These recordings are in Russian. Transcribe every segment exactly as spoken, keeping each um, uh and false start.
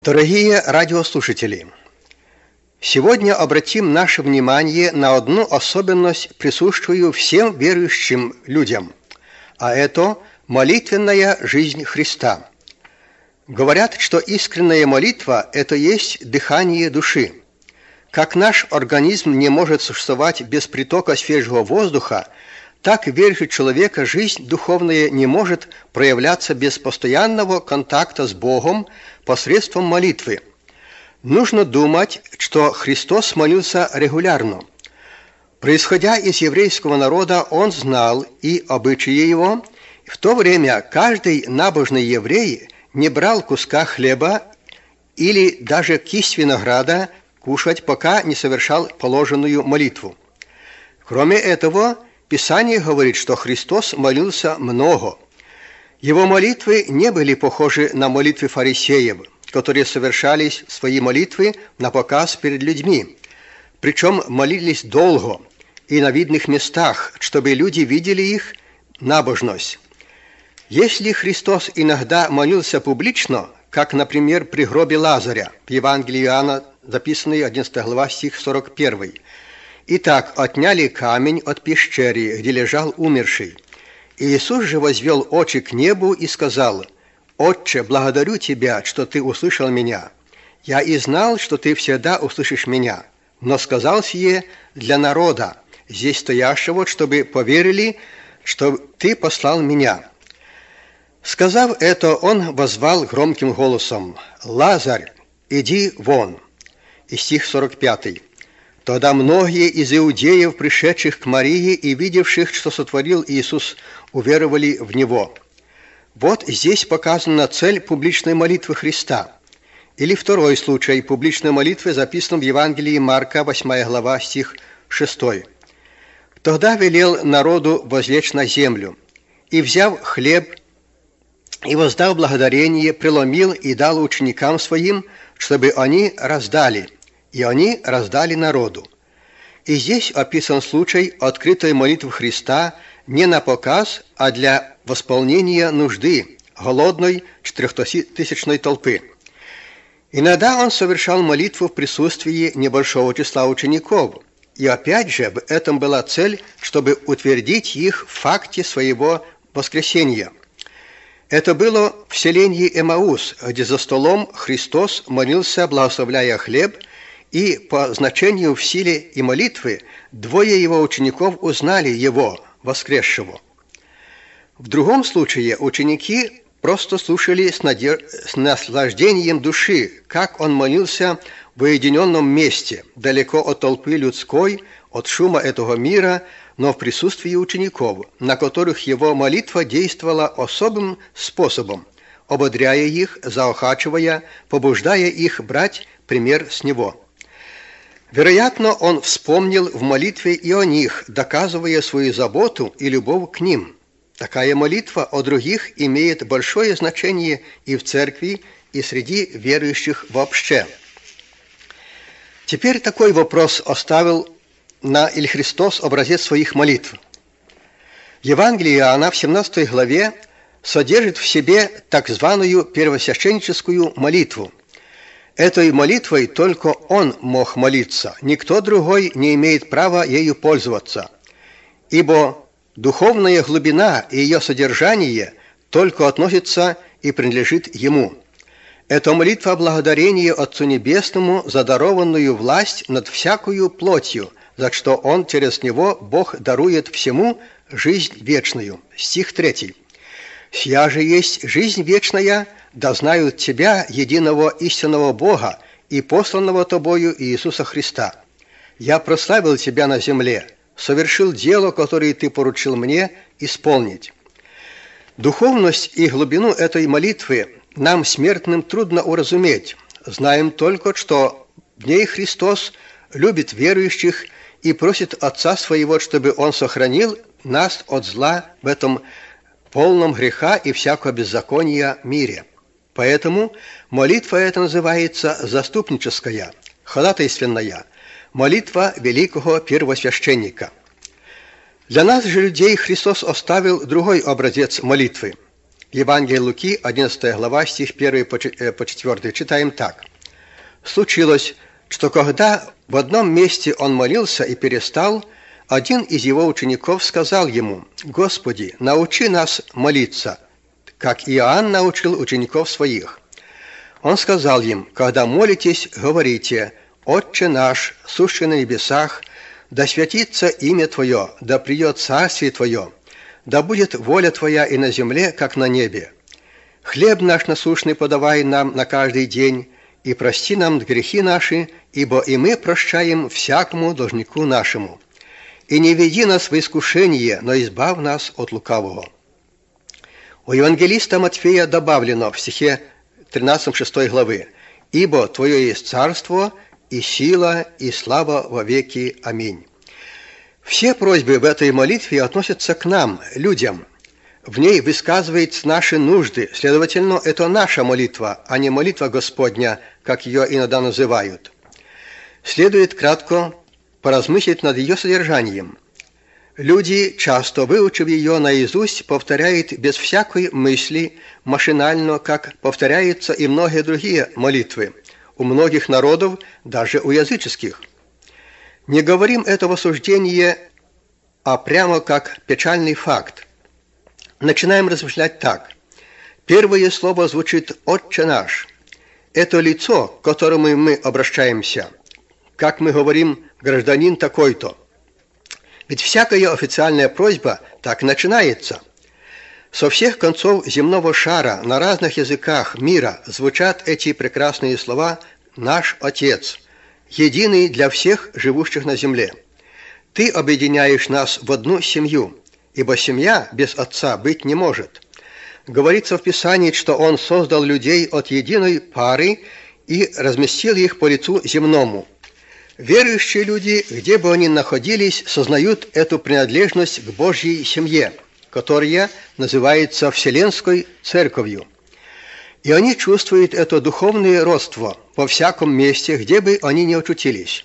Дорогие радиослушатели, сегодня обратим наше внимание на одну особенность, присущую всем верующим людям, а это молитвенная жизнь Христа. Говорят, что искренняя молитва – это есть дыхание души. Как наш организм не может существовать без притока свежего воздуха, так верующего человека жизнь духовная не может проявляться без постоянного контакта с Богом посредством молитвы. Нужно думать, что Христос молился регулярно. Происходя из еврейского народа, Он знал и обычаи его. В то время каждый набожный еврей не брал куска хлеба или даже кисть винограда кушать, пока не совершал положенную молитву. Кроме этого, Писание говорит, что Христос молился много. Его молитвы не были похожи на молитвы фарисеев, которые совершались свои молитвы на показ перед людьми. Причем молились долго и на видных местах, чтобы люди видели их набожность. Если Христос иногда молился публично, как, например, при гробе Лазаря, в Евангелии Иоанна, записанной одиннадцатая глава, стих сорок первый, «Итак, отняли камень от пещеры, где лежал умерший. Иисус же возвел очи к небу и сказал: „Отче, благодарю Тебя, что Ты услышал меня. Я и знал, что Ты всегда услышишь меня, но сказал сие для народа, здесь стоящего, чтобы поверили, что Ты послал меня“». Сказав это, Он воззвал громким голосом: «Лазарь, иди вон». И стих сорок пятый. Тогда многие из иудеев, пришедших к Марии и видевших, что сотворил Иисус, уверовали в Него. Вот здесь показана цель публичной молитвы Христа. Или второй случай публичной молитвы записан в Евангелии Марка, восьмая глава, стих шестой. «Тогда велел народу возлечь на землю, и, взяв хлеб, и воздав благодарение, преломил и дал ученикам своим, чтобы они раздали. И они раздали народу». И здесь описан случай открытой молитвы Христа не на показ, а для восполнения нужды голодной четырехтысячной толпы. Иногда Он совершал молитву в присутствии небольшого числа учеников, и опять же в этом была цель, чтобы утвердить их в факте своего воскресения. Это было в селении Эмаус, где за столом Христос молился, благословляя хлеб, и по значению в силе и молитвы двое Его учеников узнали Его, воскресшего. В другом случае ученики просто слушали с, надеж... с наслаждением души, как Он молился в уединенном месте, далеко от толпы людской, от шума этого мира, но в присутствии учеников, на которых Его молитва действовала особым способом, ободряя их, заохачивая, побуждая их брать пример с Него. Вероятно, Он вспомнил в молитве и о них, доказывая свою заботу и любовь к ним. Такая молитва о других имеет большое значение и в церкви, и среди верующих вообще. Теперь такой вопрос оставил на Иль Христос образец своих молитв. Евангелие Иоанна в семнадцатой главе содержит в себе так званую первосвященническую молитву. Этой молитвой только Он мог молиться, никто другой не имеет права ею пользоваться, ибо духовная глубина и ее содержание только относятся и принадлежит Ему. Это молитва благодарения Отцу Небесному за дарованную власть над всякою плотью, за что Он через Него, Бог, дарует всему жизнь вечную. Стих третий. «Сия же есть жизнь вечная, да знают Тебя, единого истинного Бога, и посланного Тобою Иисуса Христа. Я прославил Тебя на земле, совершил дело, которое Ты поручил мне исполнить». Духовность и глубину этой молитвы нам, смертным, трудно уразуметь. Знаем только, что в ней Христос любит верующих и просит Отца Своего, чтобы Он сохранил нас от зла в этом полном греха и всякого беззакония мире. Поэтому молитва эта называется заступническая, ходатайственная, молитва великого первосвященника. Для нас же, людей, Христос оставил другой образец молитвы. В Евангелии Луки, одиннадцатая глава, стих первый по четвёртый, читаем так. «Случилось, что когда в одном месте он молился и перестал, один из его учеников сказал ему: „Господи, научи нас молиться, как Иоанн научил учеников своих“. Он сказал им: „Когда молитесь, говорите: Отче наш, сущий на небесах, да святится имя Твое, да придет царствие Твое, да будет воля Твоя и на земле, как на небе. Хлеб наш насущный подавай нам на каждый день, и прости нам грехи наши, ибо и мы прощаем всякому должнику нашему. И не веди нас в искушение, но избавь нас от лукавого“. У евангелиста Матфея добавлено в стихе тринадцатом шестой главы: «Ибо Твое есть царство, и сила, и слава во веки. Аминь». Все просьбы в этой молитве относятся к нам, людям. В ней высказываются наши нужды, следовательно, это наша молитва, а не молитва Господня, как ее иногда называют. Следует кратко поразмыслить над ее содержанием. Люди, часто выучив ее наизусть, повторяют без всякой мысли, машинально, как повторяются и многие другие молитвы, у многих народов, даже у языческих. Не говорим этого суждения, а прямо как печальный факт. Начинаем размышлять так. Первое слово звучит «Отче наш». Это лицо, к которому мы обращаемся. Как мы говорим «гражданин такой-то». Ведь всякая официальная просьба так начинается. Со всех концов земного шара на разных языках мира звучат эти прекрасные слова «Наш Отец», единый для всех живущих на земле. Ты объединяешь нас в одну семью, ибо семья без Отца быть не может. Говорится в Писании, что Он создал людей от единой пары и разместил их по лицу земному. Верующие люди, где бы они ни находились, сознают эту принадлежность к Божьей семье, которая называется Вселенской Церковью. И они чувствуют это духовное родство во всяком месте, где бы они ни очутились.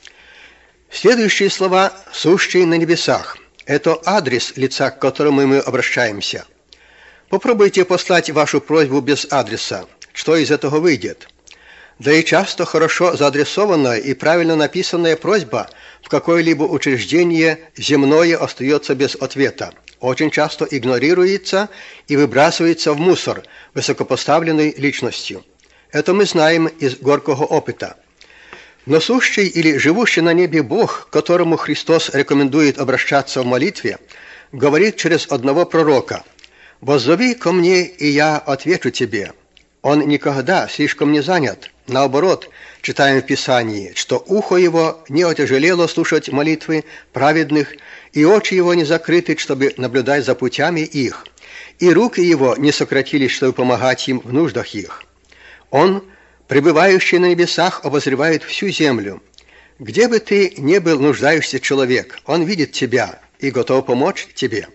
Следующие слова «сущие на небесах» – это адрес лица, к которому мы обращаемся. Попробуйте послать вашу просьбу без адреса. Что из этого выйдет? Да и часто хорошо заадресованная и правильно написанная просьба в какое-либо учреждение земное остается без ответа. Очень часто игнорируется и выбрасывается в мусор высокопоставленной личностью. Это мы знаем из горького опыта. Но сущий или живущий на небе Бог, которому Христос рекомендует обращаться в молитве, говорит через одного пророка: «Воззови ко мне, и я отвечу тебе». Он никогда слишком не занят. Наоборот, читаем в Писании, что ухо его не отяжелело слушать молитвы праведных, и очи его не закрыты, чтобы наблюдать за путями их, и руки его не сократились, чтобы помогать им в нуждах их. Он, пребывающий на небесах, обозревает всю землю. Где бы ты ни был нуждающийся человек, он видит тебя и готов помочь тебе.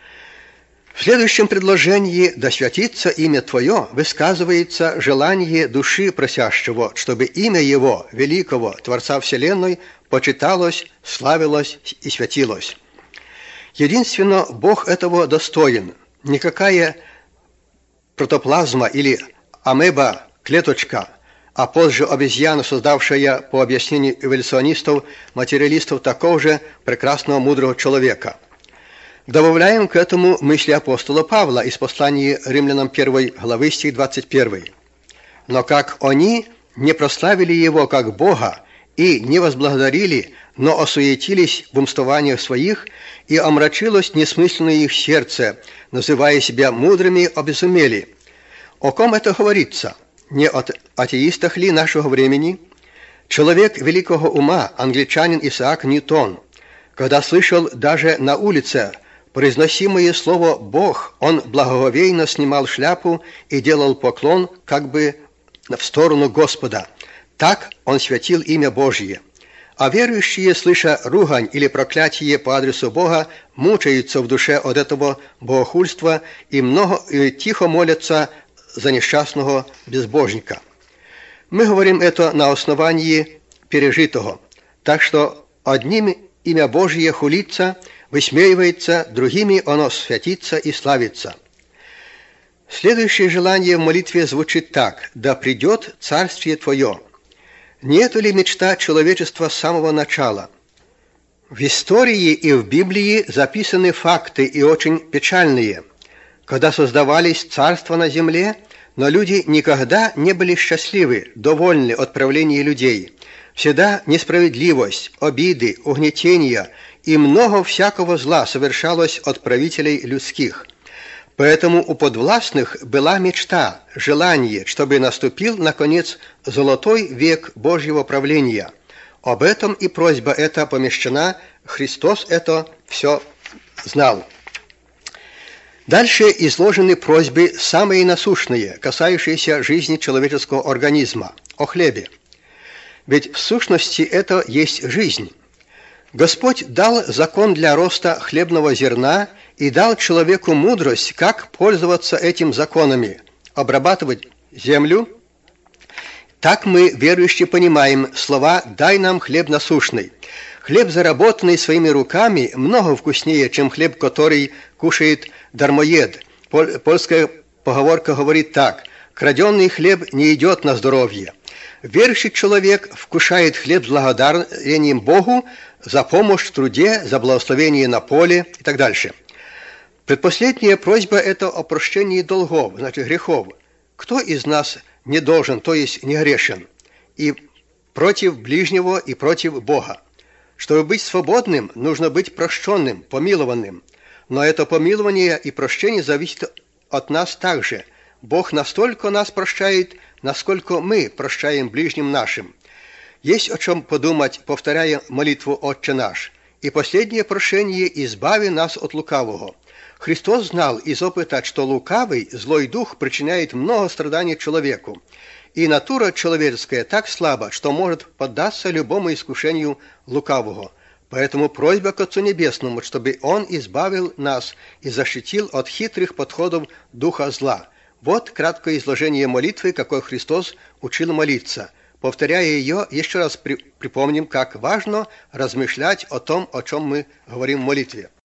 В следующем предложении «Да святится имя Твое» высказывается желание души просящего, чтобы имя Его, великого Творца Вселенной, почиталось, славилось и святилось. Единственно, Бог этого достоин. Никакая протоплазма или амеба, клеточка, а позже обезьяна, создавшая, по объяснению эволюционистов, материалистов, такого же прекрасного мудрого человека. Добавляем к этому мысли апостола Павла из послания римлянам первой главы, стих двадцать первый. «Но как они не прославили Его как Бога и не возблагодарили, но осуетились в умствованиях своих, и омрачилось несмысленное их сердце, называя себя мудрыми, обезумели». О ком это говорится? Не о атеистах ли нашего времени? Человек великого ума, англичанин Исаак Ньютон, когда слышал даже на улице произносимое слово «Бог», он благоговейно снимал шляпу и делал поклон как бы в сторону Господа. Так он святил имя Божье. А верующие, слыша ругань или проклятие по адресу Бога, мучаются в душе от этого богохульства и, много, и тихо молятся за несчастного безбожника. Мы говорим это на основании пережитого. Так что одним имя Божье хулится, высмеивается, другими оно святится и славится. Следующее желание в молитве звучит так: «Да придет Царствие Твое». Не это ли мечта человечества с самого начала? В истории и в Библии записаны факты, и очень печальные, когда создавались царства на земле, но люди никогда не были счастливы, довольны от правления людей. Всегда несправедливость, обиды, угнетения и много всякого зла совершалось от правителей людских. Поэтому у подвластных была мечта, желание, чтобы наступил, наконец, золотой век Божьего правления. Об этом и просьба эта помещена, Христос это все знал. Дальше изложены просьбы самые насущные, касающиеся жизни человеческого организма, о хлебе. Ведь в сущности это есть жизнь. Господь дал закон для роста хлебного зерна и дал человеку мудрость, как пользоваться этими законами, обрабатывать землю. Так мы, верующие, понимаем слова «дай нам хлеб насущный». Хлеб, заработанный своими руками, много вкуснее, чем хлеб, который кушает дармоед. Польская поговорка говорит так: «Краденный хлеб не идет на здоровье». Верующий человек вкушает хлеб с благодарением Богу за помощь в труде, за благословение на поле и так дальше. Предпоследняя просьба – это о прощении долгов, значит грехов. Кто из нас не должен, то есть не грешен, и против ближнего, и против Бога? Чтобы быть свободным, нужно быть прощенным, помилованным. Но это помилование и прощение зависит от нас также. Бог настолько нас прощает, насколько мы прощаем ближним нашим. Есть о чем подумать, повторяя молитву «Отче наш». И последнее прошение: «Избави нас от лукавого». Христос знал из опыта, что лукавый, злой дух, причиняет много страданий человеку. И натура человеческая так слаба, что может поддаться любому искушению лукавого. Поэтому просьба к Отцу Небесному, чтобы Он избавил нас и защитил от хитрых подходов духа зла. Вот краткое изложение молитвы, какой Христос учил молиться. Повторяя ее, еще раз припомним, как важно размышлять о том, о чем мы говорим в молитве.